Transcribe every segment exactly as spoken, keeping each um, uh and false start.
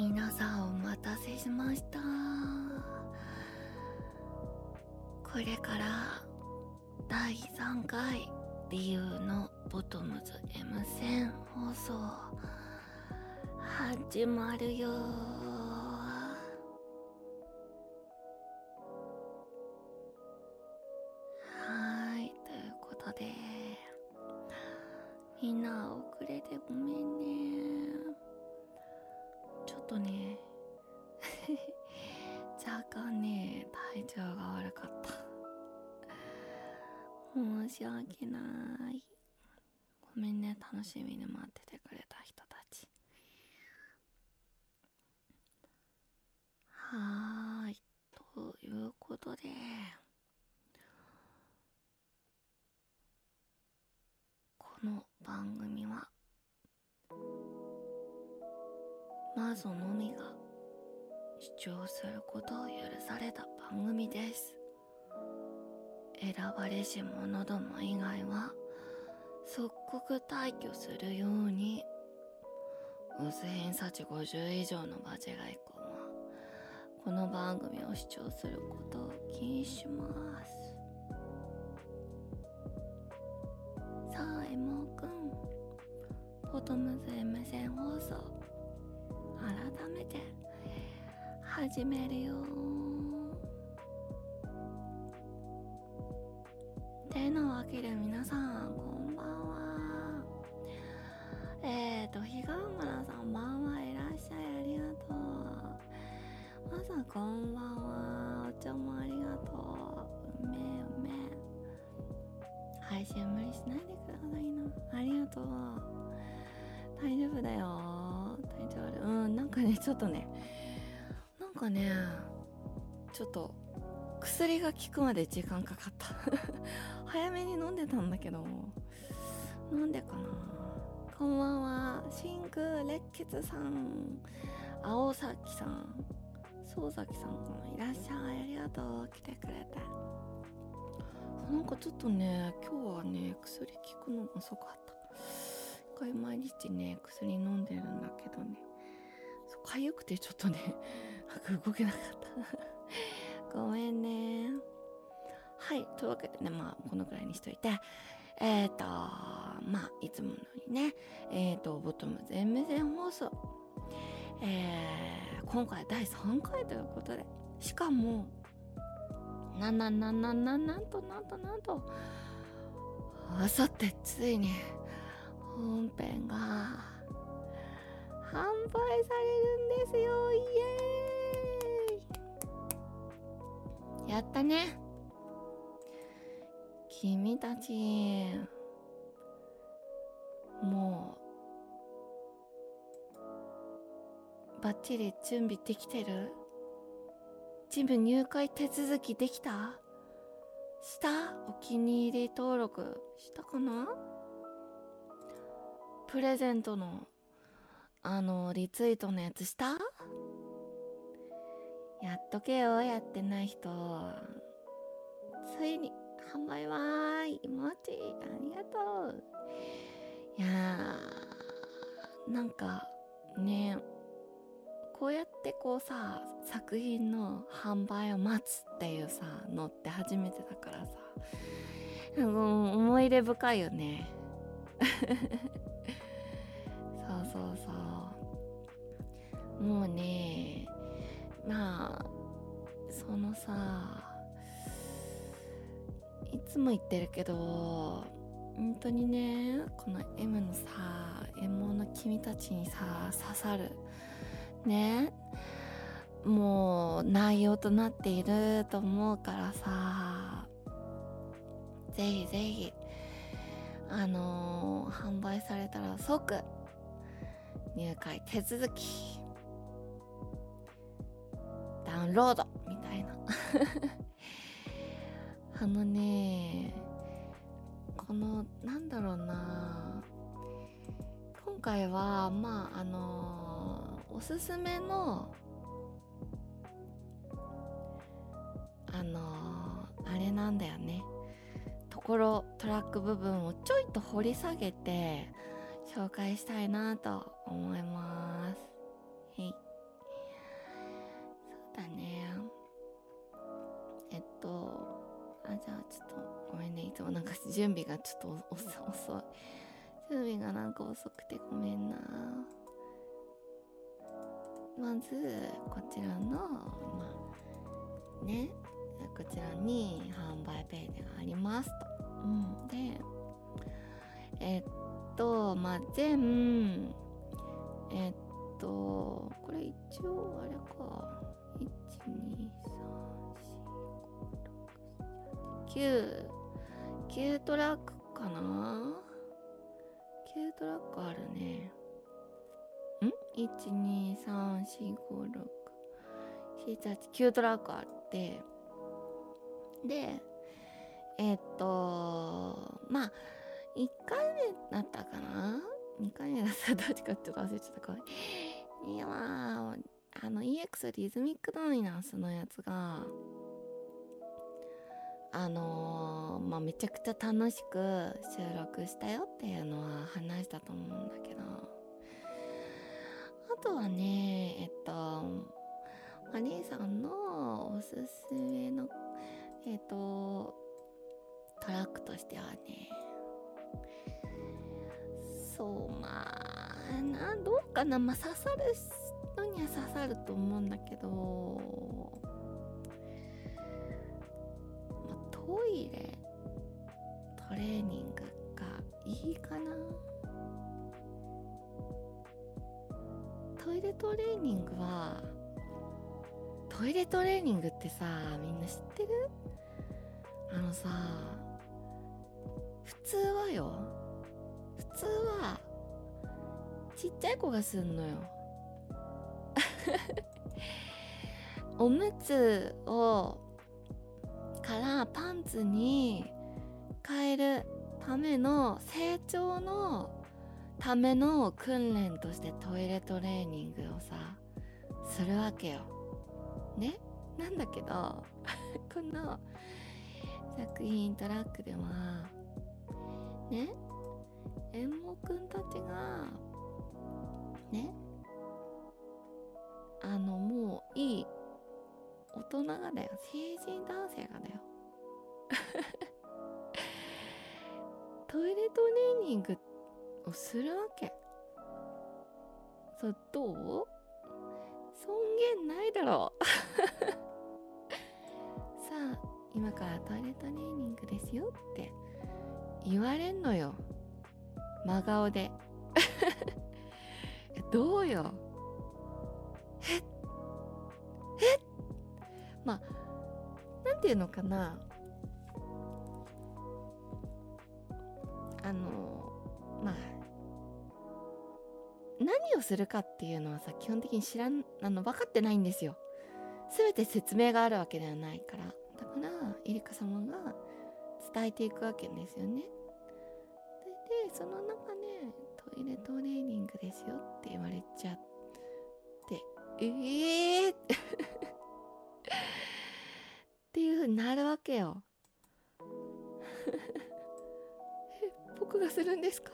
皆さんお待たせしました。これからだいさんかい理由のボトムズ エムせん 放送始まるよ。はい、ということでみんな遅れてごめんね。ちょっとね若干ね体調が悪かった。申し訳ない。ごめんね、楽しみに待っててくれた人たち。はーい、ということでこの番組はマゾのみが視聴することを許された番組です。選ばれし者ども以外は即刻退去するように。薄偏差値ごじゅう以上のバチェラ以降はこの番組を視聴することを禁止します。さあエモくん、ボトムズ エムせん 放送改めて始めるよ。てなわけで皆さんこんばんは。えーとひがむらさんばんはいらっしゃい、ありがとう。まさんこんばんは、お茶もありがとう。うめえうめえ。配信無理しないでくださいな。ありがとう。大丈夫だよ。体調悪い。うんなんかねちょっとねなんかねちょっと薬が効くまで時間かかった早めに飲んでたんだけどなんでかな。こんばんは、真空烈血さん、青崎さん、宗崎さんかな、いらっしゃい、ありがとう、来てくれて。なんかちょっとね今日はね薬効くのが遅かった。一回毎日ね薬飲んでるんだけどね、かゆくてちょっとね動けなかったごめんね。はい、というわけでね、まあこのくらいにしといて、えーとまあいつものようにね、えーとボトムズ エムせん 放送、えー、今回だいさんかいということで、しかもなんなんなんなんなんなんとなんとなんとあさってついに本編が販売されるんですよ。イエーイ、やったね。君たちもうバッチリ準備できてる？準備入会手続きできた？した？お気に入り登録したかな？プレゼントのあのリツイートのやつした？やっとけよ、やってない人。ついに販売わーい、もちありがとう。いやーなんかね、こうやってこうさ作品の販売を待つっていうさのって初めてだからさ、うん、思い入れ深いよねそうそうそう、もうね、まあそのさ、いつも言ってるけど本当にね、この M のさ、エモの君たちにさ刺さるね、もう内容となっていると思うからさ、ぜひぜひあのー、販売されたら即入会手続きダウンロードみたいなあのね、このなんだろうな、今回はまああのー、おすすめのあのー、あれなんだよね、ところトラック部分をちょいと掘り下げて紹介したいなと思います。はい、 だね。えっとあじゃあちょっとごめんね、いつもなんか準備がちょっと遅遅い準備がなんか遅くてごめんな。まずこちらのまあねこちらに販売ページがありますと、うん、でえっとまあ全えっとこれ一応あれかいちにさんしごろくしちきゅうきゅうトラックかな。きゅうトラックあるね。ん いちにさんしごろくしちはちきゅうトラックあってでえっとまあいっかいめだったかなにかいめだったどっちかちょっと忘れちゃったかいやまああの イーエックス リズミックドミナンスのやつがあのー、まあめちゃくちゃ楽しく収録したよっていうのは話したと思うんだけど、あとはねえっとマリーさんのおすすめのえっとトラックとしてはね、そうまあなどうかな、まあ刺さるのには刺さると思うんだけど、まあ、トイレトレーニングがいいかな。トイレトレーニングはトイレトレーニングってさみんな知ってる？あのさ普通はよ普通はちっちゃい子がすんのよおむつをからパンツに変えるための成長のための訓練としてトイレトレーニングをさするわけよね。なんだけどこの作品トラックではねエモくんたちがねあのもういい大人がだよ、成人男性がだよトイレトレーニングをするわけ。それどう？尊厳ないだろうさあ今からトイレトレーニングですよって言われんのよ、真顔でどうよえっえっまあなんていうのかな、あのまあ何をするかっていうのはさ基本的に知らんあの分かってないんですよ。全て説明があるわけではないから、だからエリカ様が伝えていくわけですよね。でその中でトイレトレーニングですよって言われちゃってええーっていう風になるわけよえ僕がするんですか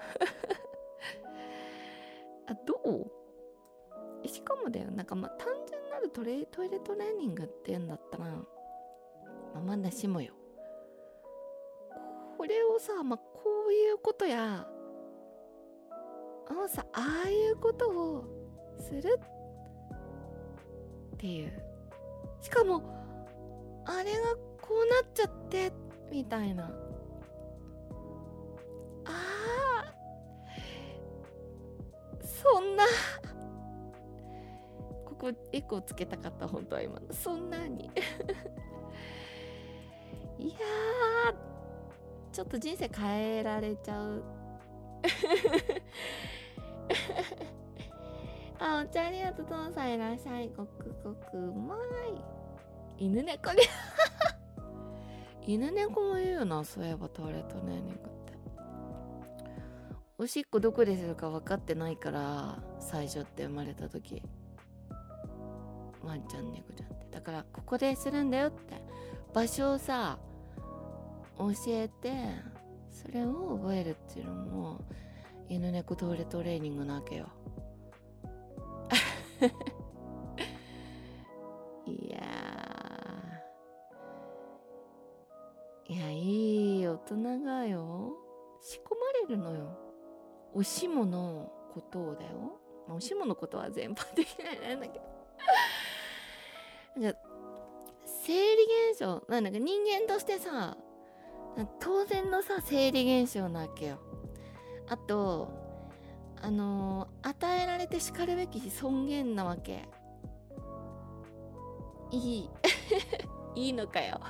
あどうしかもだよなんかまあ単純なるトレトイレトレーニングっていうんだったら、まあ、まだしもよこれをさ、まあ、こういうことやあのさああいうことをするっていう、しかもあれがこうなっちゃってみたいな、ああそんなここエコーつけたかった本当は今のそんなにいやーちょっと人生変えられちゃうあお茶ありがとう父さんいらっしゃいごくごくうまい犬猫に犬猫も言うよな、そういえばトイレットレーニングっておしっこどこでするか分かってないから最初って生まれた時ワンちゃん猫ちゃんってだからここでするんだよって場所をさ教えてそれを覚えるっていうのも犬猫トイレトレーニングなわけよ人がよ仕込まれるのよ、おしものことをだよ。おしものことは全般的なんだけどなんか生理現象なんだか人間としてさ当然のさ生理現象なわけよ。あとあのー、与えられてしかるべき尊厳なわけ。いいいいのかよ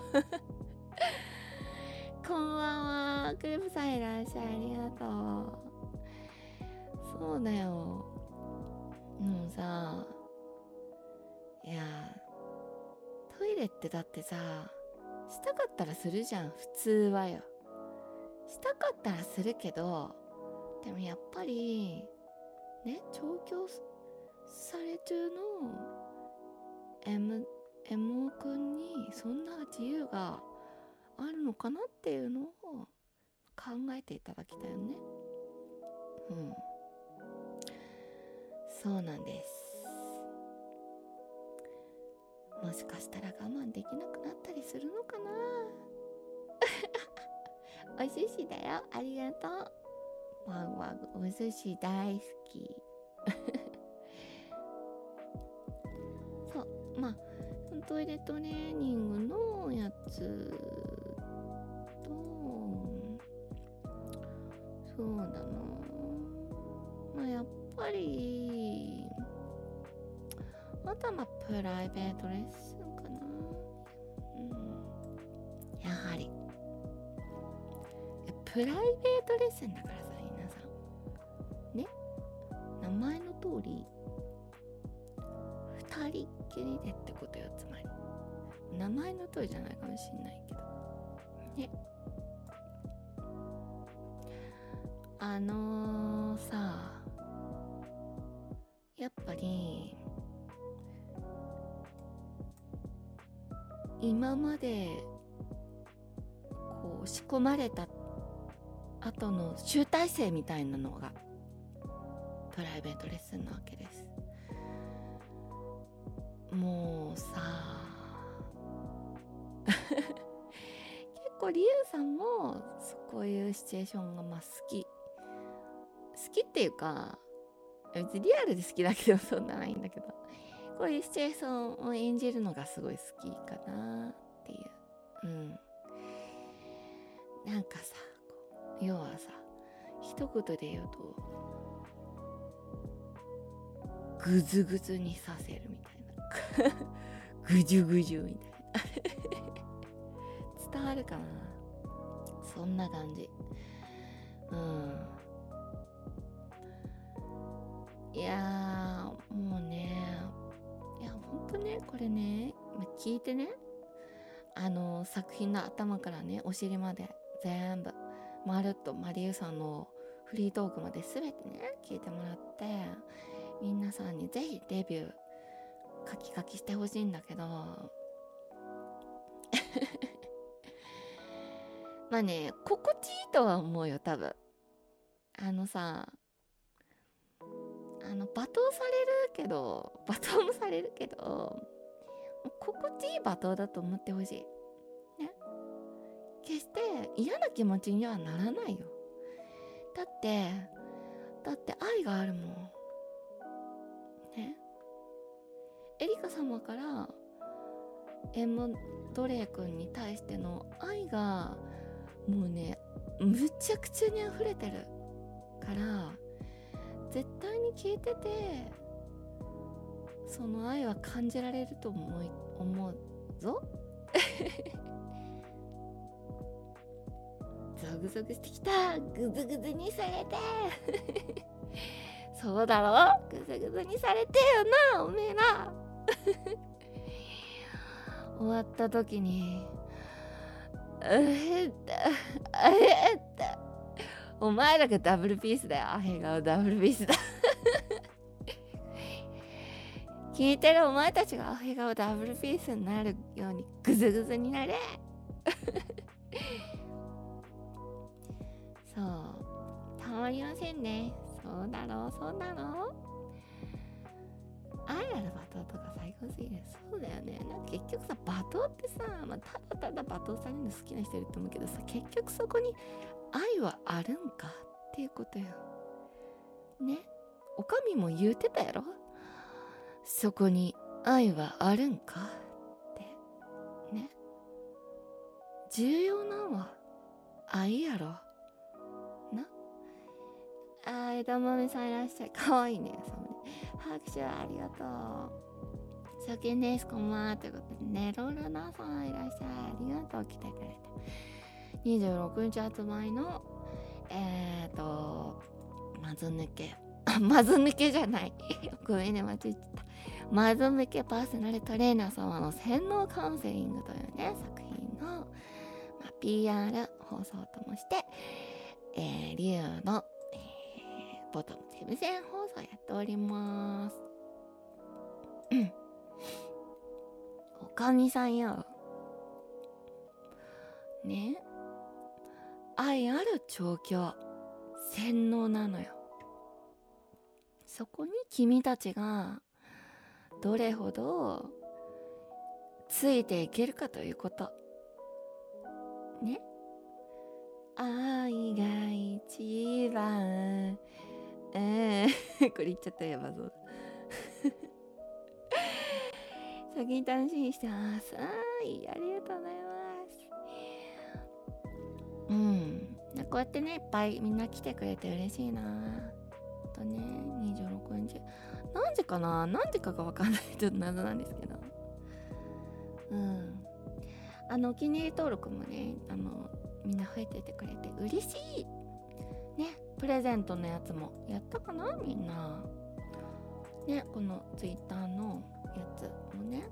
こんばんは、クレープさんいらっしゃい、ありがとう。そうだよ、もうさ、いやトイレってだってさしたかったらするじゃん、普通はよ。したかったらするけど、でもやっぱりね、調教され中の M, M 君にそんな自由があるのかなっていうのを考えていただきたいよね。うん、そうなんです。もしかしたら我慢できなくなったりするのかなお寿司だよ、ありがとう。ワンワンお寿司大好きそう、まあトイレトレーニングのやつと、そうだな、まあやっぱりあとはまあプライベートレッスンかな。うん、やはりプライベートレッスンだからさ、皆さんね、名前の通り二人っきりでってことよ。つまり名前の通りじゃないかもしんないけどね。あのー、さやっぱり今までこう仕込まれた後の集大成みたいなのがプライベートレッスンなわけです。もうさ結構リュウさんもこういうシチュエーションがまあ好き好きっていうか、別にリアルで好きだけどそんなないんだけど、こういうシチュエーションを演じるのがすごい好きかなっていう。うん、なんかさ、こう要はさ、一言で言うとグズグズにさせるみたいなぐじゅぐじゅみたいな伝わるかな、そんな感じ。うん、いやーもうね、いやほんとね、これね聞いてね、あの作品の頭からねお尻まで全部まるっとマリウさんのフリートークまで全てね聞いてもらって、皆さんにぜひデビュー書き書きしてほしいんだけどまあね、心地いいとは思うよ多分。あのさ、あの罵倒されるけど罵倒もされるけど心地いい罵倒だと思ってほしいね。決して嫌な気持ちにはならないよ。だってだって愛があるもんね。エリカ様からエムドレイ君に対しての愛がもうねむちゃくちゃに溢れてるから絶対に聞いててその愛は感じられると思い思うぞゾクゾクしてきた、グズグズにされてそうだろ、グズグズにされてよなおめえら終わった時にあへったあへったお前らがダブルピースだよ、アヘ顔ダブルピースだ聞いてるお前たちがアヘ顔ダブルピースになるようにグズグズになれそうたまりませんね。そうだろうそうだろう愛ある罵倒とか最高すぎる。そうだよね。なんか結局さ、罵倒ってさ、まあ、ただただ罵倒されるの好きな人いると思うけどさ、結局そこに愛はあるんかっていうことよね。おかみも言うてたやろ、そこに愛はあるんかってね。重要なんは愛やろな。あー、枝豆さんいらっしゃい。かわいいね。サムネ拍手ありがとう。初見です、こんばんは。ということでね、ロルナさんいらっしゃい。ありがとう、来てくれて。にじゅうろくにち発売のえーとまず抜けまず抜けじゃないごめんね、間違えちゃった。まず抜けパーソナルトレーナー様の洗脳カウンセリングというね作品の、まあ、ピーアール 放送ともして、えー、リュウの、えー、ボトム手無線放送やっております。うんおかみさんよね、愛ある調教洗脳なのよ。そこに君たちがどれほどついていけるかということね。愛が一番えーこれ言っちゃったらやばそう先に楽しみにしてます。はい、ありがとうございます。うんこうやってねいっぱいみんな来てくれて嬉しいなとね。にじゅうろくにち何時かな、何時かが分かんない、ちょっと謎なんですけど、うんあのお気に入り登録もねあのみんな増えててくれて嬉しいね。プレゼントのやつもやったかなみんなね。このツイッターのやつもね、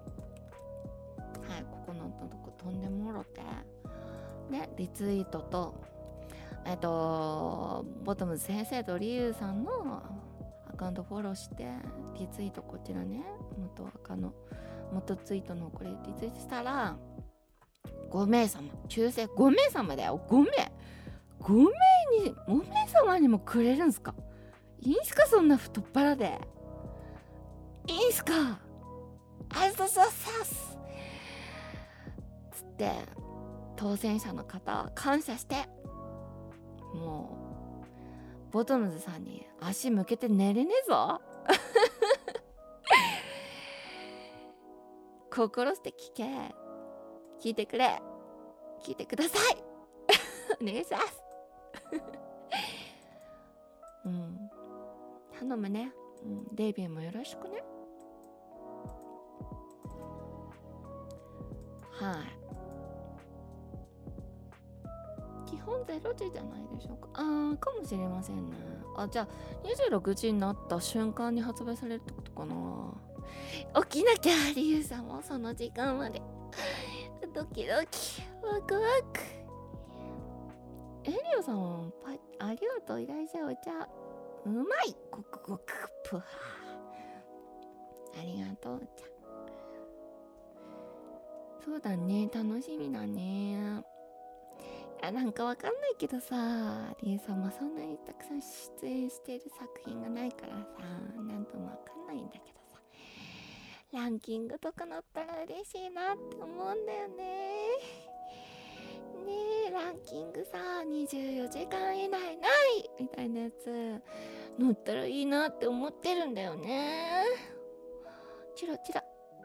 はいここのとこ飛んでもろてね、リツイートとえっとボトムズ先生とリュウさんのアカウントフォローしてリツイートこちらね元赤の元ツイートのこれリツイートしたらごめいさま抽選ごめいさまだよ。ごめいごめいにごめいさまにもくれるんすか。いいんすかそんな太っ腹で。いいんすかありがとうございますつって当選者の方は感謝してもうボトムズさんに足向けて寝れねえぞ心して聞け聞いてくれ聞いてくださいお願いしますうん頼むね、うん、デビューもよろしくね。はい基本ゼロじじゃないでしょうか。あーかもしれませんね。あじゃあにじゅうろくじになった瞬間に発売されるってことかな。起きなきゃリュウさんもその時間までドキドキワクワク。エリオさんパありがとう。いらっしゃい。お茶うまいごくごくぷはありがとう。お茶そうだね楽しみだね。あなんかわかんないけどさリュウさんもそんなにたくさん出演してる作品がないからさなんともわかんないんだけどさランキングとかなったら嬉しいなって思うんだよね。ねえランキングさにじゅうよじかん以内ないみたいなやつ乗ったらいいなって思ってるんだよね。チラチラ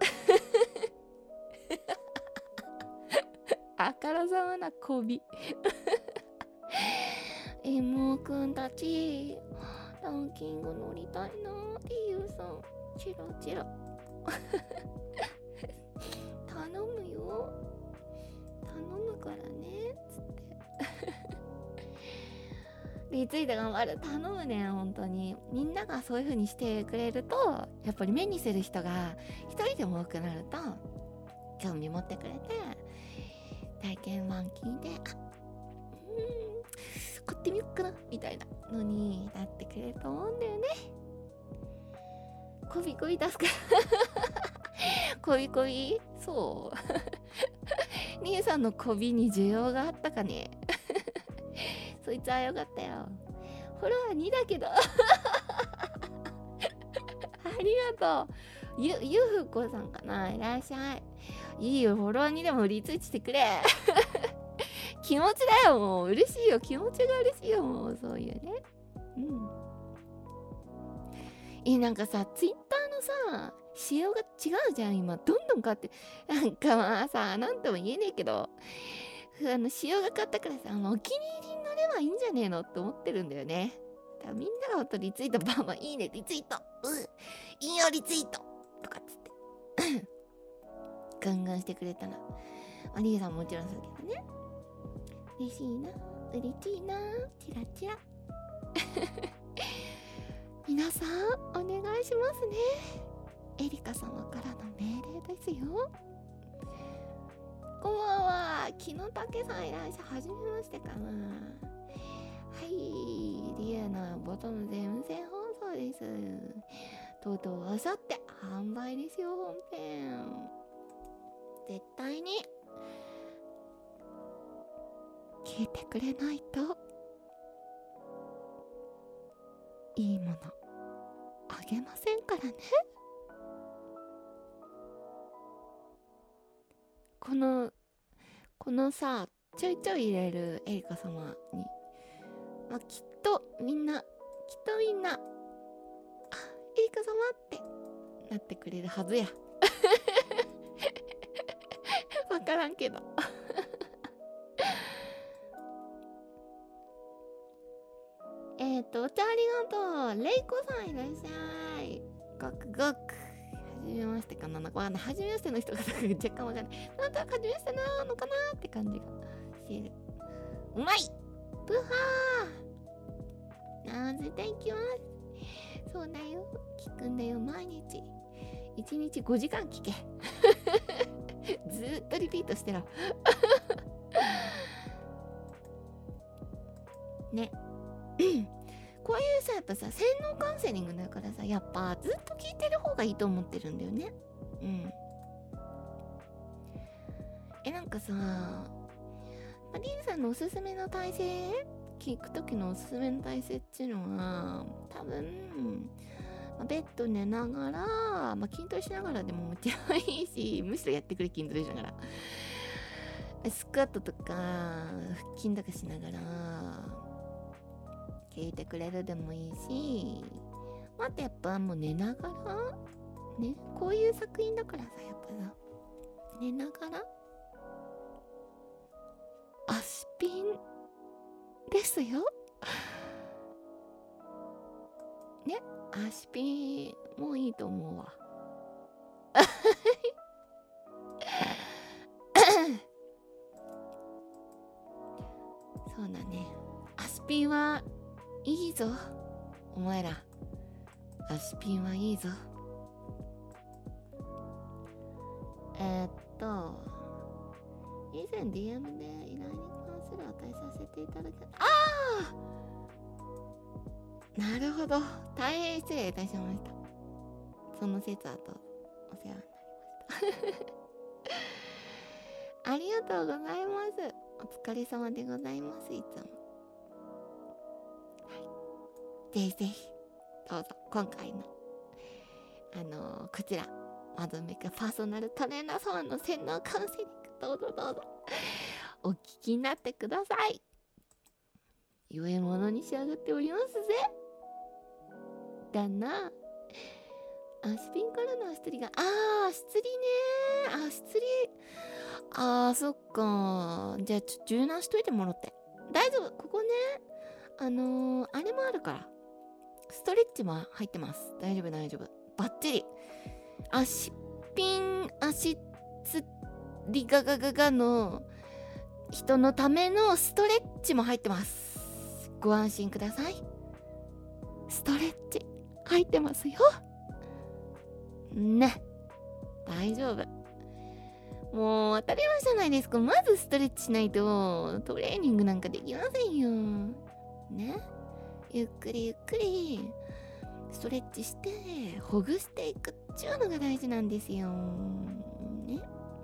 あからさまなこびエモくんたちランキング乗りたいなリユさんチラチラ頼むよ頼むからねつってリツイート頑張る頼むね。本当にみんながそういう風にしてくれるとやっぱり目にする人が一人でも多くなると興味持ってくれて体験版聞いてあうーん買ってみよっかなみたいなのになってくれると思うんだよね。こびこび出すからこびこびそうリュウさんのこびに需要があったかねそいつはよかったよ。フォロワーにだけどありがとう。ゆゆふこさんかな、いらっしゃい。いいよ、フォロワーにでもリツイートしてくれ。気持ちだよ、もう嬉しいよ、気持ちが嬉しいよ、もうそういうね。うん。え、なんかさ、ツイッターのさ仕様が違うじゃん、今どんどん変わって。なんかまあさ、なんとも言えねえけど、あの仕様が変わったからさ、もうお気に入りに乗ればいいんじゃねえのって思ってるんだよね。だからみんながほんとリツイートバンバン、いいねリツイート、うん引用リツイートとかっつってガンガンしてくれたら、ありえさんももちろんそうだけどね。嬉しいな、嬉しいな、チラチラ。皆さんお願いしますね。エリカ様からの命令ですよ。こんばんは、木の竹さんいらっしゃい。はじめましてかな。はい、リアのボトム全線放送です。とうとうあさって販売ですよ、本編。絶対に聞いてくれないといいものあげませんからね。このこのさ、ちょいちょい入れるエリカ様に、まあ、きっとみんなきっとみんな、あ、エリカ様ってなってくれるはずや。わからんけど。えっと、お茶ありがとう。レイコさんいらっしゃい。ごくごく。はじめましてかな。なんかわかんない。はじめましての人が若干わかんない。なんとなくはじめましてなのかなって感じがしてる。うまいブハーなぜていきます。そうだよ。聞くんだよ、毎日。いちにちごじかん聞け。ずーっとリピートしてろ。ね。こういうさ、やっぱさ、洗脳カウンセリングだからさ、やっぱずっと聞いてる方がいいと思ってるんだよね。うん。え、なんかさ、リンさんのおすすめの体勢、聞くときのおすすめの体勢っていうのは、多分、まあ、ベッド寝ながら、まあ、筋トレしながらでももちろんいいし、むしろやってくれ、筋トレしながら。スクワットとか、腹筋とかしながら、聞いてくれるでもいいし、あとやっぱもう寝ながらね、こういう作品だからさ、やっぱさ、寝ながら足ピンですよ。ね、足ピンもういいと思うわ。そうだね、足ピンはいいぞ、お前ら。足ピンはいいぞ。えー、っと以前 ディーエム で依頼に関する値させていただき、ああ、なるほど、大変失礼いたしました。その説はとお世話になりましたありがとうございます。お疲れ様でございます。いつも、はい、ぜひぜひどうぞ今回のあのー、こちらマドメカパーソナルトレーナー様の洗脳カウンセリング、どうぞどうぞお聞きになってください。良いものに仕上がっておりますぜ。だな。足ピンからの足つりが、あー、足つりねー、足つり、あー、そっかー。じゃあちょっと柔軟しといてもらって。大丈夫、ここね、あのー、あれもあるから、ストレッチも入ってます。大丈夫大丈夫、バッチリ。足ピン、足つりガガガガの人のためのストレッチも入ってます。ご安心ください。ストレッチ入ってますよね。大丈夫、もう当たり前じゃないですか。まずストレッチしないとトレーニングなんかできませんよね。ゆっくりゆっくりストレッチしてほぐしていくっちゅうのが大事なんですよね。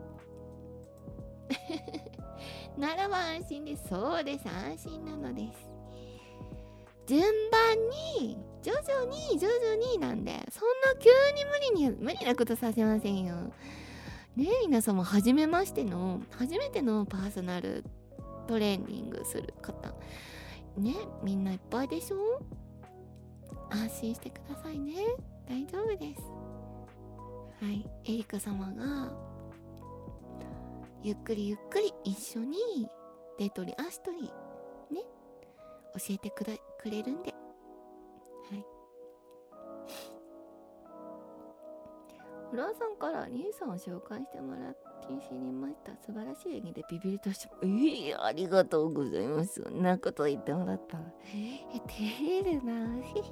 ならば安心です。そうです、安心なのです。順番に徐々に徐々になんで、そんな急に無理に無理なことさせませんよね。え皆さんも初めましての初めてのパーソナルトレーニングする方ね、みんないっぱいでしょ。安心してくださいね。大丈夫です。はい、エリカ様がゆっくりゆっくり一緒に手取り足取りね教えてくれくれるんで、はい。フランさんからリンさんを紹介してもらって知りました。素晴らしい演技でビビりとしても、えー、ありがとうございます。そんなこと言ってもらったらえ照れるな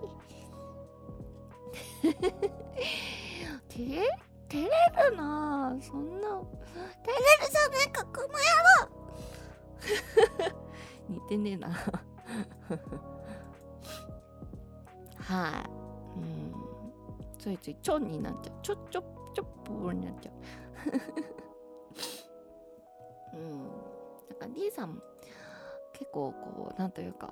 照れ照れるなそんな照れるじゃねえかこの野郎似てねえなはい、うん、ついついちょんになっちゃう、ちょちょちょっぽになっちゃううんなんか D さん結構こうなんというか、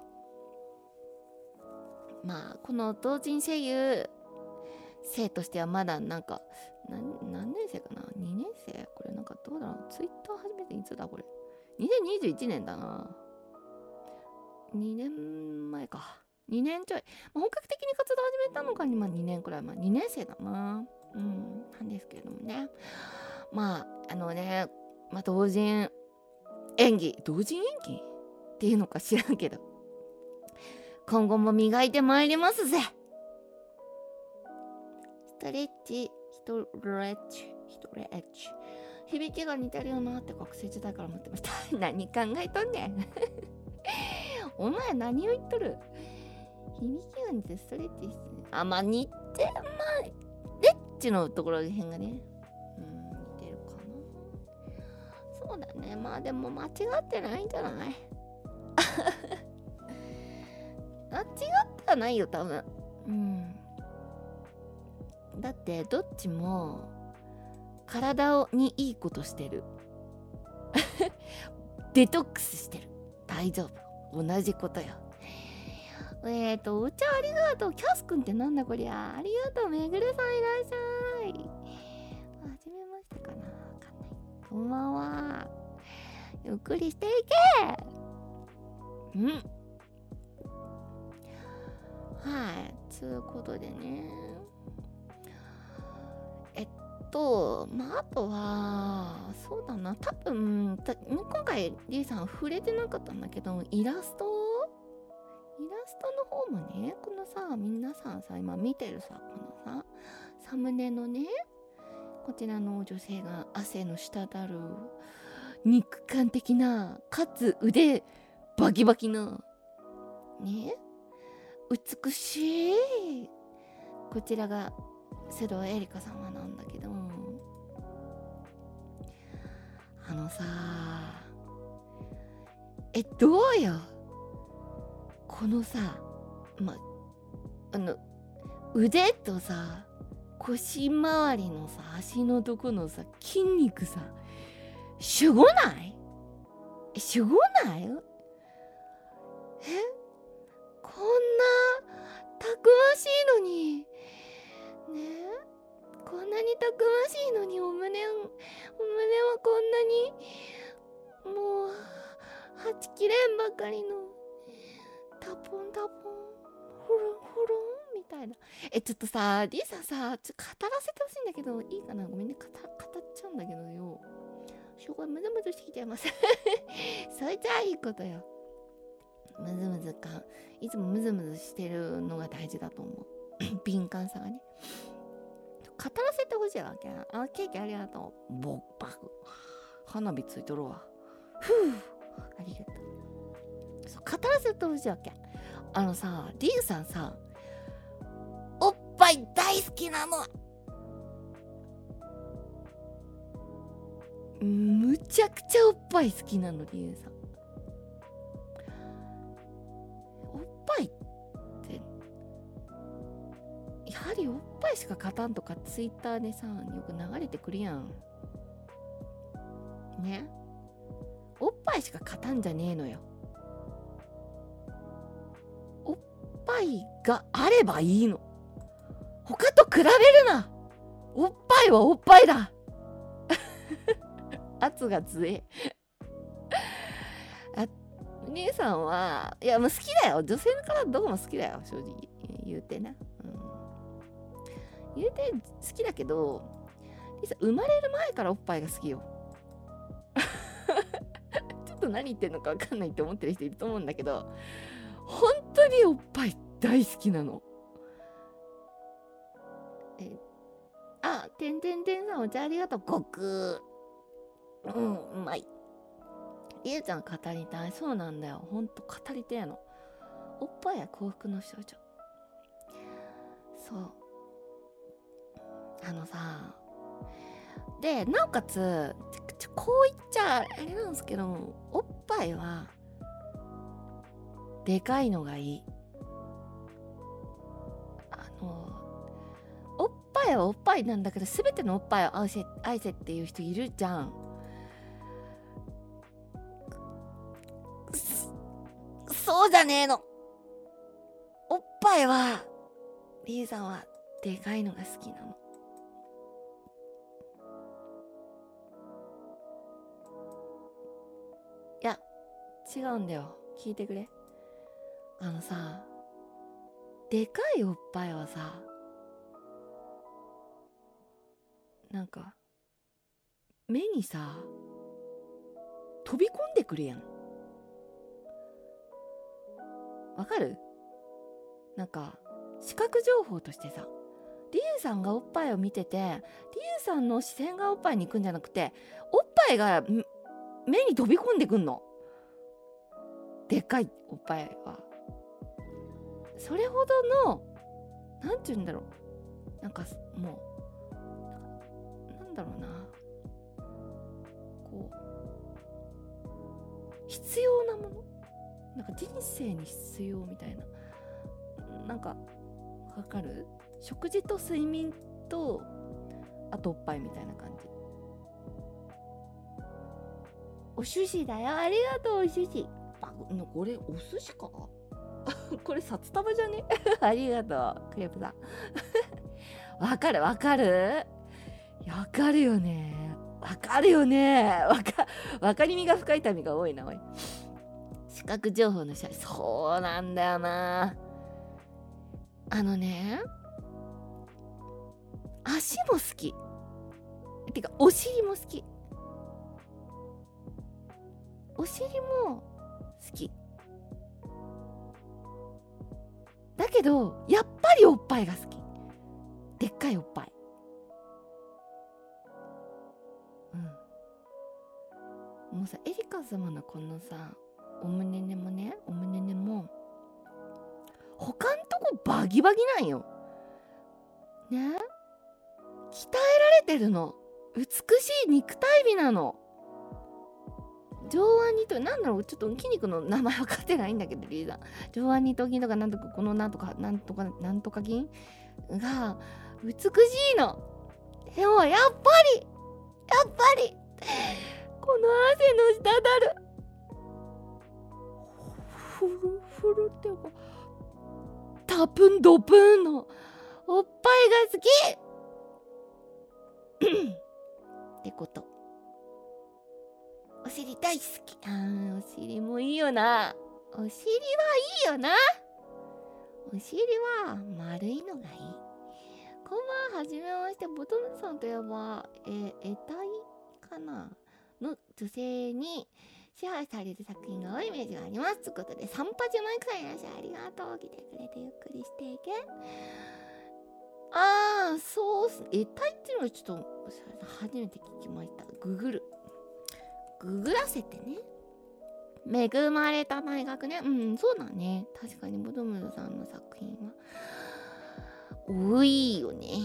まあこの同人声優生としてはまだなんか何, 何年生かなにねん生、これなんかどうだろう、ツイッター始めていつだこれにせんにじゅういちねんだな、にねんまえか、にねんちょい、まあ、本格的に活動始めたのが、まあ、にねんくらい前、にねん生だな、うんなんですけれどもね、まああのね、まあ同人演技同人演技っていうのか知らんけど、今後も磨いてまいりますぜ。ストレッチストレッチストレッチ響きが似てるよなって学生時代から思ってました何考えとんねんお前何を言っとる、響きが似てストレッチして、あまあ似てまあレッチのところら辺がね、うん似てるかな。そうだね、まあでも間違ってないんじゃない間違ってはないよ多分、うんだってどっちも体をにいいことしてるデトックスしてる、大丈夫、同じことよ。えーとお茶ありがとう、キャスくんってなんだこりゃ、ありがとう、めぐるさんいらっしゃい、はじめましてかな、わかんない、こんばんは、ゆっくりしていけうんはいつうことでね、えっとまああとはそうだな、多分た今回リーさん触れてなかったんだけど、イラストイラストの方もね、このさ皆さんさ今見てるさこのさサムネのね、こちらの女性が汗の滴る肉感的なかつ腕バキバキなね美しいこちらが須藤エリカ様なんだけど、あのさえどうよこのさまあの腕とさ腰周りのさ足のとこのさ筋肉さすごないすごないえこんなたくましいのにねえこんなにたくましいのにお胸お胸はこんなにもうはちきれんばかりのタポンタポンフロンフロンみたいな、えちょっとさ D さんさちょっと語らせてほしいんだけどいいかな、ごめんね語っちゃうんだけどよ、すごいムズムズしてきちゃいますそいつはいいことよ、ムズムズ感いつもムズムズしてるのが大事だと思う敏感さがね、語らせてほしいわけ。あケーキありがとう、ボッパク花火ついとるわ、ふうありがとう、そう語らせてほしいわけ。あのさリンさんさおっぱい大好きなの、むちゃくちゃおっぱい好きなのリンさん、おっぱいってやはりおっぱいしか勝たんとかツイッターでさよく流れてくるやんね、おっぱいしか勝たんじゃねえのよ、おっぱいがあればいいの。他と比べるな。おっぱいはおっぱいだ。圧が強え。あ、お姉さんは、いや、もう好きだよ。女性の体どこも好きだよ。正直言うてな。うん、言うて好きだけど、生まれる前からおっぱいが好きよ。ちょっと何言ってんのか分かんないって思ってる人いると思うんだけど、本当におっぱい大好きなの。え、あ、てんてんてんさんお茶ありがとう。ごくー。うん、うまい。りえちゃん語りたい。そうなんだよ。ほんと語りてえの。おっぱいは幸福の象徴。そう。あのさ、で、なおかつ、ちょこう言っちゃあれなんですけど、おっぱいは、でかいのがいい。あの、おっぱいはおっぱいなんだけど、すべてのおっぱいを愛せ、愛せっていう人いるじゃん。そうじゃねえの。おっぱいは、リーさんはでかいのが好きなの。いや、違うんだよ。聞いてくれ。あのさ、でかいおっぱいはさ、なんか、目にさ、飛び込んでくるやん。わかる？なんか、視覚情報としてさ、リュウさんがおっぱいを見てて、リュウさんの視線がおっぱいに行くんじゃなくて、おっぱいが目に飛び込んでくんの。でっかいおっぱいは。それほどの、なんて言うんだろう。なんか、もう、なんだろうな。こう、必要なもの。なんか人生に必要みたいな。なんか、わかる？食事と睡眠と、あとおっぱいみたいな感じ。お寿司だよ。ありがとう、お寿司。あ、これ、お寿司かこれ、札束じゃねありがとう、クレープさん。わかる、わかる？わかるよね。わかるよね。わか、わかりみが深い民が多いな、おい。視覚情報のシャリ、そうなんだよな。あのね、足も好き。てか、お尻も好き。お尻も好き。だけど、やっぱりおっぱいが好き。でっかいおっぱい。うん。もうさ、エリカ様のこのさ、お胸根もね、お胸根も、他んとこバギバギなんよ。ね？鍛えられてるの。美しい肉体美なの。上腕二頭筋、なんだろう、ちょっと筋肉の名前分かってないんだけど、リーダー。上腕二頭筋とか、なんとか、このなんとか、なんとか、なんとか筋が美しいの。でも、やっぱり、やっぱり、この汗の滴る、ふるふるっていうか、タプンドプンのおっぱいが好きってこと。お尻大好き。あー、お尻もいいよな。お尻はいいよな。お尻は丸いのがいい。こんばんは、はじめまして。ボトムさんといえば、えー、得体かなの女性に支配される作品が多いイメージがあります。ということで、サンパチマイクさんいらっしゃい。ありがとう。来てくれてゆっくりしていけ。あー、そうっす。得体っていうのはちょっと初めて聞きました。ググる。ググらせてね。恵まれた大学ね。うん、そうだね。確かにボトムズさんの作品は多いよね。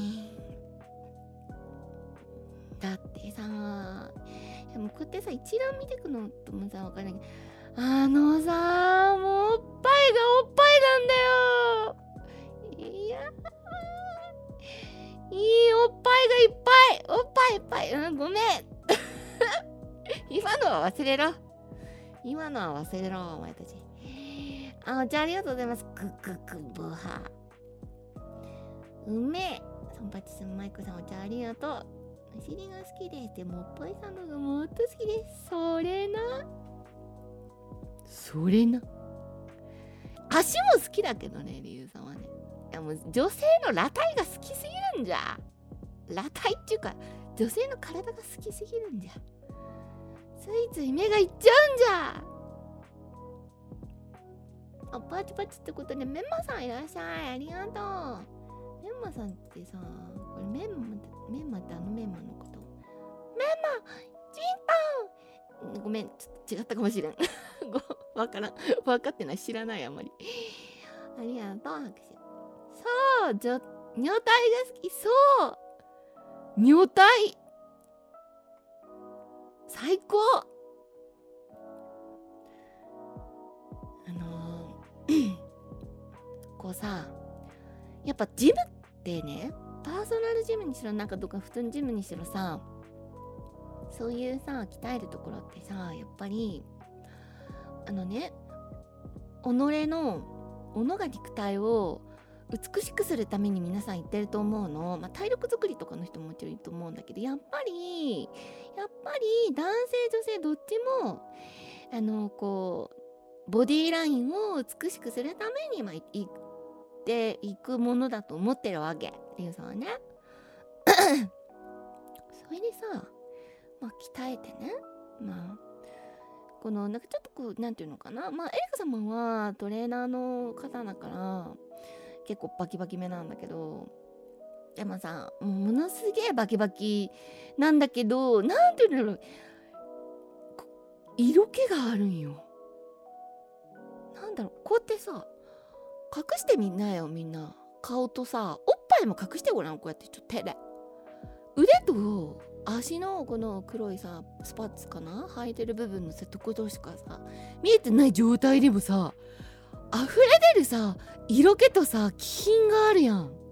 だってさ、いやもうこうやってさ、一覧見てくのともさ、わかんないけど、あのさ、もうおっぱいがおっぱいなんだよ。いやー、いいおっぱいがいっぱい。おっぱいいっぱい。うん、ごめん。今のは忘れろ。今のは忘れろ、お前たち。あ、お茶ありがとうございます。クックックブハ。 うめえ。ソンパチさん、マイコさん、お茶ありがとう。お尻が好きです。でもっぽいさんのがもっと好きです。それな。それな。足も好きだけどね、リユさんはね。いやもう女性の裸体が好きすぎるんじゃ。裸体っていうか、女性の体が好きすぎるんじゃ。ついつい目がいっちゃうんじゃ。あ、パチパチってことでメンマさんいらっしゃい。ありがとう。メンマさんってさ、これメンマ、メンマってあのメンマのこと。メンマ、チンタン。ごめん、ちょっと違ったかもしれん。わからん。わかってない。知らない、あんまり。ありがとう、拍手。そう、じょ、女体が好き。そう。女体。最高。あのー、こうさ、やっぱジムってね、パーソナルジムにしろなんかどっか普通のジムにしろさ、そういうさ、鍛えるところってさ、やっぱりあのね、己の己が肉体を美しくするために皆さん言ってると思うの。まあ、体力作りとかの人ももちろんいると思うんだけど、やっぱりやっぱり男性女性どっちもあのこうボディーラインを美しくするためにまあ言っていくものだと思ってるわけ。リュウさんはね。それでさ、まあ鍛えてね、まあこのなんかちょっとこうなんていうのかな、まあエリカ様はトレーナーの方だから結構バキバキめなんだけど、でもさ、もうものすげえバキバキなんだけど、なんていうんだろう、色気があるんよ。なんだろう、こうやってさ隠してみんなよ。みんな顔とさ、おっぱいも隠してごらん。こうやってちょっと手で腕と足のこの黒いさスパッツかな履いてる部分のさところしかさ見えてない状態でもさ、溢れ出るさ色気とさ気品があるやん。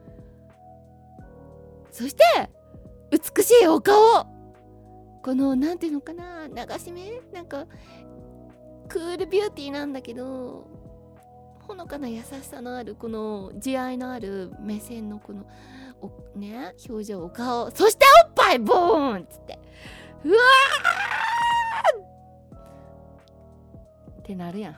そして美しいお顔、このなんていうのかな、流し目なんかクールビューティーなんだけど、ほのかな優しさのあるこの慈愛のある目線のこのおね表情、お顔、そしておっぱいボーンっつって、うわーってなるやん。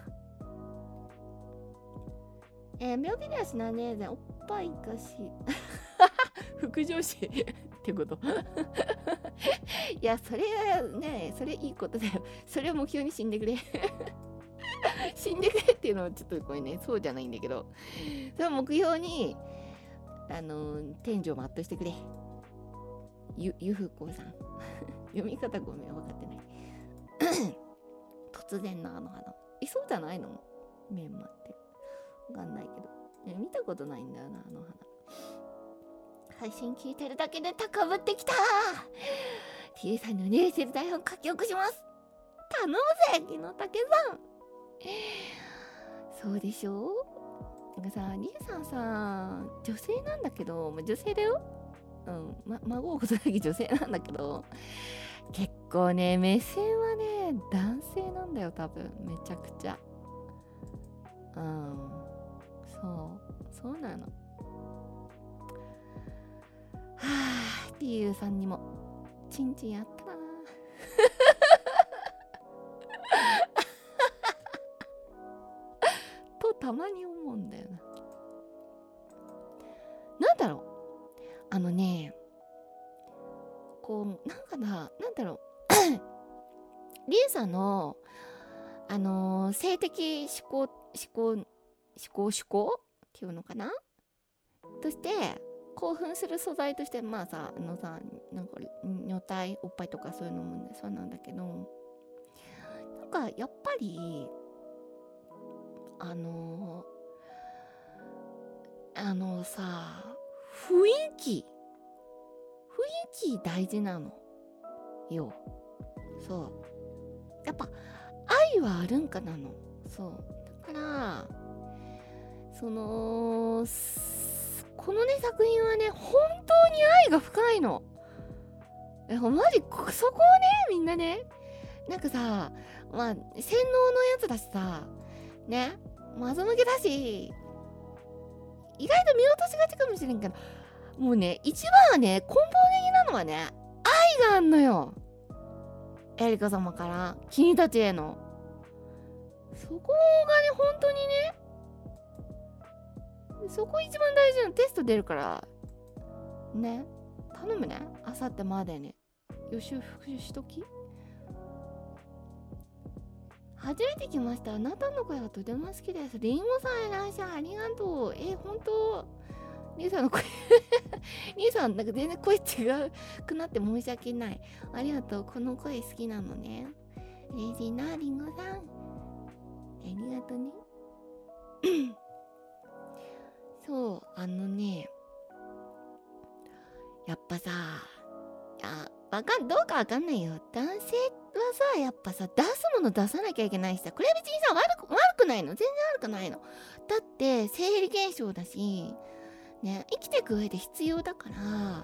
えー、病気ではしないね。おっぱいかし副上司ってこといや、それはね、それいいことだよ。それを目標に死んでくれ死んでくれっていうのはちょっとこれね、そうじゃないんだけど、それを目標にあのー、天井を全うしてくれ。ゆゆふこさん読み方ごめん分かってない突然のあの花いそうじゃないのメンマって分かんないけど、見たことないんだよなあの花。配信聞いてるだけで高ぶってきた。 T さんのねセル台本書き起こします。頼むぜ木の竹さん。そうでしょ。なんかさ、リエさんさ女性なんだけど、まあ、女性だよ。うん、ま、孫をことだけ女性なんだけど、結構ね目線はね男性なんだよ多分。めちゃくちゃうんそうそうなの。はぁ、っていうさんにもチンチンやったなとたまに思うんだよな。なんだろう、あのね、こうなんかな、なんだろうリエさんのあのー、性的思考思考思考思考っていうのかなとして興奮する素材として、まあさあのさなんか女体おっぱいとかそういうのもねそうなんだけど、なんかやっぱりあのー、あのさ雰囲気雰囲気大事なのよ。そうやっぱ愛はあるんかなの。そうだからそのこのね作品はね本当に愛が深いの。えマジそこをねみんなねなんかさ、まあ洗脳のやつだしさね、まず向けだし意外と見落としがちかもしれんけど、もうね、一番はね、根本的なのはね、愛があんのよ。エリカ様から君たちへの。そこがね、本当にね、そこ一番大事なの。テスト出るからね、頼むね、あさってまでに予習復習しとき。初めて来ました。あなたの声がとても好きです。リンゴさんいらっしゃい。ありがとう。え、本当兄さんの声兄さんなんか全然声違うくなって申し訳ない。ありがとう。この声好きなのね。嬉しいな、リンゴさん。ありがとうね。そう、あのね、やっぱさ、あ、わかん、どうかわかんないよ。男性はさ、やっぱさ、出すもの出さなきゃいけないしさ、これは別にさ、悪く、悪くないの。全然悪くないの。だって、生理現象だし、ね、生きていく上で必要だから、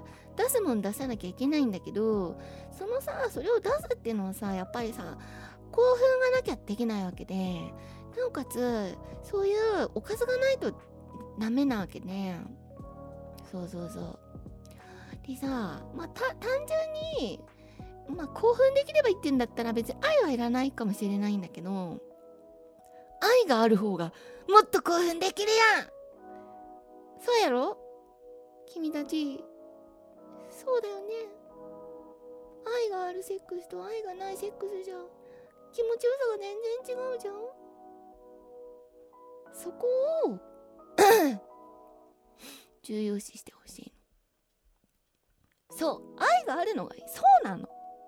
出すもん出さなきゃいけないんだけど、そのさ、それを出すっていうのはさ、やっぱりさ、興奮がなきゃできないわけで、なおかつ、そういうおかずがないとダメなわけで、そうそうそう。でさ、まあ、た単純に、まあ、興奮できればいいってんだったら別に愛はいらないかもしれないんだけど、愛がある方がもっと興奮できるやん。そうやろ君たち。そうだよね。愛があるセックスと愛がないセックスじゃ気持ちよさが全然違うじゃん。そこを重要視してほしいの。そう、愛があるのがいい。そうなの。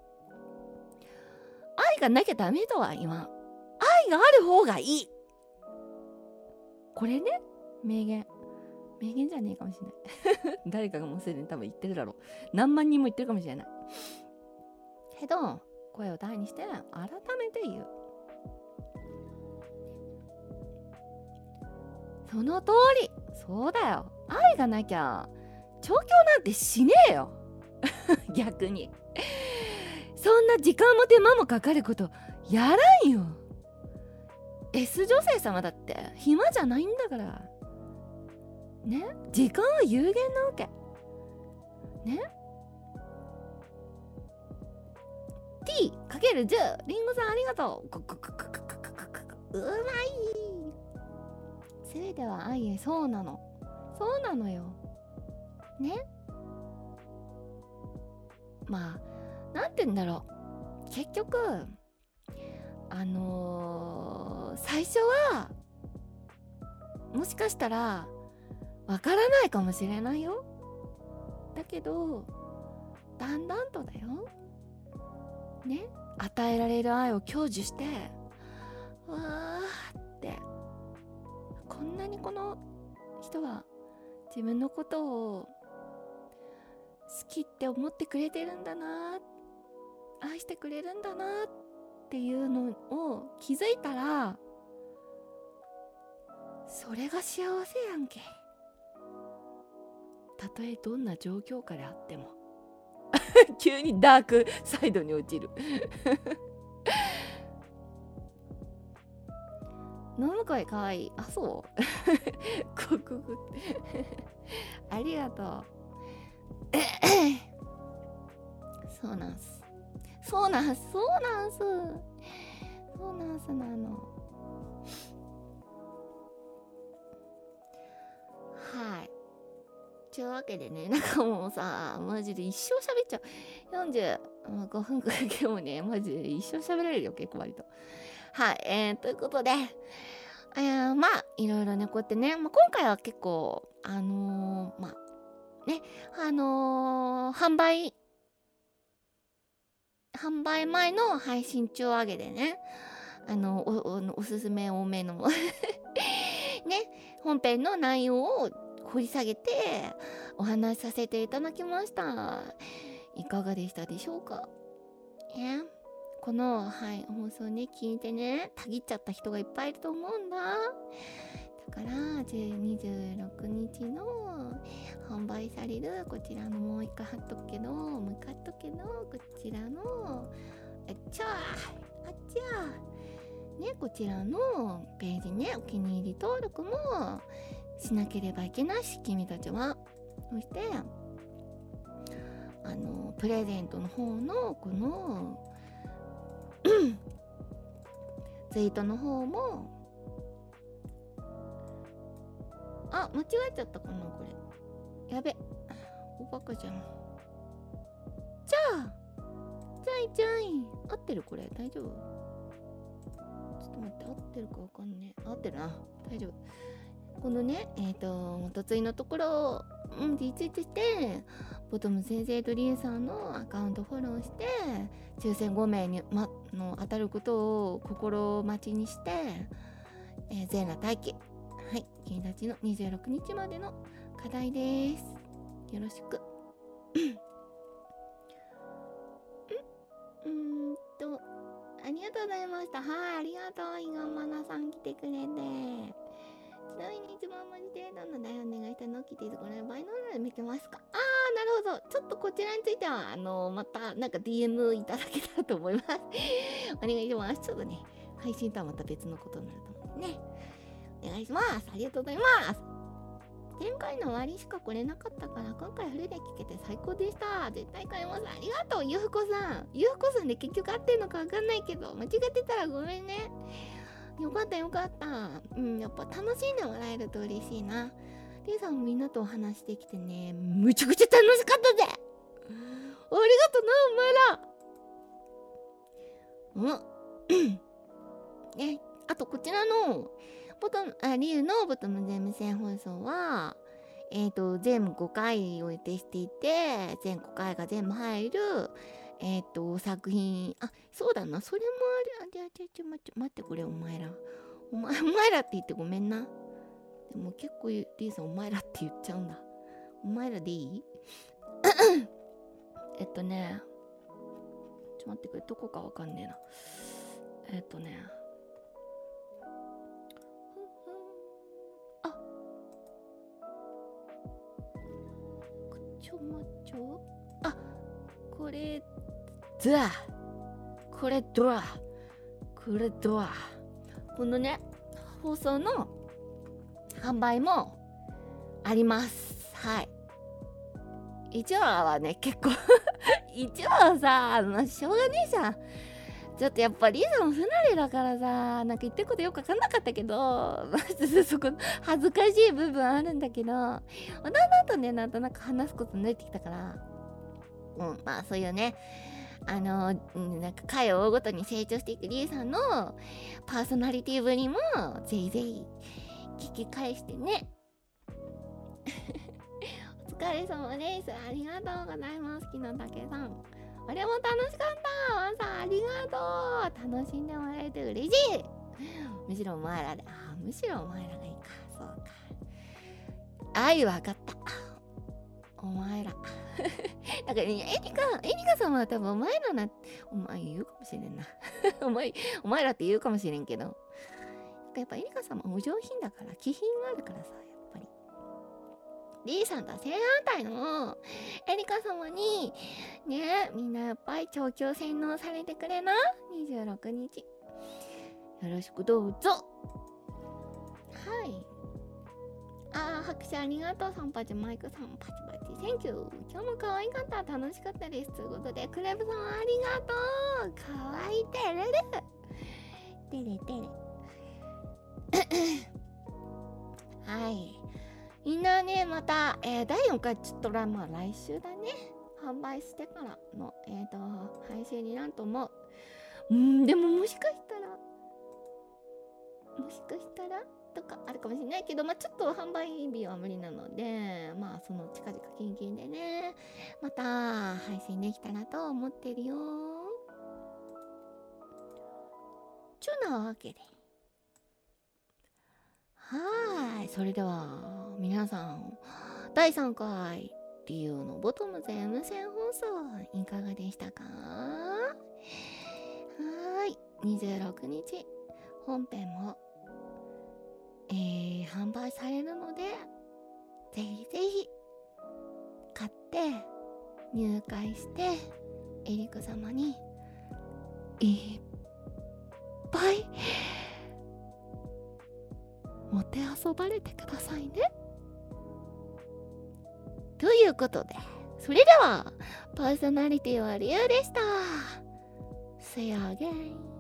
愛がなきゃダメとは言わん。愛がある方がいい。これね、名言。名言じゃねえかもしれない。誰かがもうすでに多分言ってるだろう。何万人も言ってるかもしれない。けど、声を大にして改めて言う。その通り。そうだよ。愛がなきゃ調教なんてしねえよ。逆にそんな時間も手間もかかることやらんよ。 S 女性様だって暇じゃないんだからね。時間は有限なわけね。 T かけるじゅう。リンゴさんありがとう。うまい。全ては愛へ。そうなの。そうなのよね。まあなんて言うんだろう、結局あのー、最初はもしかしたらわからないかもしれないよ。だけどだんだんとだよね、与えられる愛を享受して、わーってこんなにこの人は自分のことを好きって思ってくれてるんだな、愛してくれるんだなっていうのを気づいたら、それが幸せやんけ。たとえどんな状況下であっても。急にダークサイドに落ちる。飲む声かわいい。あ、そうここありがとう。そうなんす。そうなんす。そうなんす。そうなんすなの。はい。というわけでね、なんかもうさ、マジで一生喋っちゃう。よんじゅうごふんくらいでもね、マジで一生喋られるよ、結構割と。はい、えー、ということで、えー、まあ、いろいろね、こうやってね、まあ、今回は結構、あのー、まあ、ね、あのー、販売、販売前の配信中上げでね、あの、お、お、おすすめ多めの、ね、本編の内容を掘り下げてお話しさせていただきました。いかがでしたでしょうか。えこの、はい、放送ね、聞いてね、たぎっちゃった人がいっぱいいると思うんだ。だからにじゅうろくにちの販売されるこちらの、もう一回貼っとくけど、もう一回貼っとくけど、こちらのあっちゃーあっちゃーね、こちらのページね、お気に入り登録もしなければいけないし、君たちは。そしてあのプレゼントの方のこのツイートの方も、あ、間違えちゃったかなこれ。やべ、おバカじゃん。じゃあじゃいじゃい合ってる？これ大丈夫？ちょっと待って、合ってるかわかんねえ。合ってるな、大丈夫。このね、えっ、ー、と元ツイのところ、うん、リツイートして、ボトム先生とリエさんのアカウントフォローして、抽選ごめいに、ま、の当たることを心待ちにして、えー、ゼーナ待機。はい、君たちのにじゅうろくにちまでの課題です。よろしく。うーんと、ありがとうございました。はい、ありがとう。いがまなさん来てくれて。ちなみに一番文字程度の題をお願いしたのを聞いているこれバイノーラル見てますか？あー、なるほど。ちょっとこちらについては、あのー、またなんか ディーエム いただけたらと思います。お願いします。ちょっとね、配信とはまた別のことになると思うんでね。お願いします。ありがとうございます。前回の終わりしかこれなかったから今回フルで聞けて最高でした。絶対買います。ありがとう、ゆふこさん。ゆふこさんで結局合ってんのかわかんないけど、間違ってたらごめんね。よかったよかった。うん、やっぱ楽しんでもらえると嬉しいな。レイさんもみんなとお話してきてね、むちゃくちゃ楽しかったぜ。ありがとうな、お前ら。うん。ね、あとこちらのボトム、あ、リュウのボトムゼム戦放送は、えっと、全ごかいを予定していて、全ごかいが全部入る、えっと、作品、あ、そうだな、それもある、あ、じゃあ、じゃあ、ちょ、待って、待ってくれ、お前ら。お前、お前らって言ってごめんな。でも結構、リーさん、お前らって言っちゃうんだ。お前らでいい？えっとね、ちょ、待ってくれ、どこかわかんねえな。えっとね、あ、ちょまちょ、あ、これ、ドア、これドア、これドア。このね、放送の販売もあります。はい。いちわはね、結構いちわはさ、まあ、しょうがねえじゃん。ちょっとやっぱリーさんも不慣れだからさ、なんか言ってることよくわかんなかったけど、そこ恥ずかしい部分あるんだけど、だんだんとね、なんとなく話すことになってきたから、うん、まあそういうね、あのー、なんか回を追うごとに成長していくリーさんのパーソナリティぶりもぜひぜひ聞き返してね。お疲れ様です。ありがとうございます。木の竹さん。あれも楽しかった。ワンさんありがとう。楽しんでもらえて嬉しい。むしろお前らで、あ、むしろお前らがいいか。そうか。あい、わかった。お前ら。だからね、エリカ、エリカさんは多分お前らな、お前言うかもしれんな。お前、お前らって言うかもしれんけど。やっぱエリカさんもお上品だから、気品があるからさ、やっぱり。リーさんと正反対のエリカ様に、ね、みんなやっぱり調教洗脳されてくれな。にじゅうろくにち。よろしくどうぞ。はい。あー、拍手ありがとう。サンパチマイクさん、パチパチ。センキュー。今日も可愛かった。楽しかったです。ということで、クレブさんありがとう。可愛いてれる。てれてれ。はい。みんなね、また、えー、だいよんかいちょっとら、まあ来週だね。販売してからの、えーと、配信になると思う。うん、でももしかしたら、もしかしたらとかあるかもしれないけど、まあちょっと販売日は無理なので、まあその近々キンキンでね、また配信できたらと思ってるよ。ちゅうなわけで。はーい、それでは皆さんだいさんかいリュウのボトムズ無線放送いかがでしたか？はーい、にじゅうろくにち本編も、えー、販売されるのでぜひぜひ買って入会してエリク様にいっぱいもてあそばれてくださいね。ということで、それではパーソナリティはリュウでした。See you again.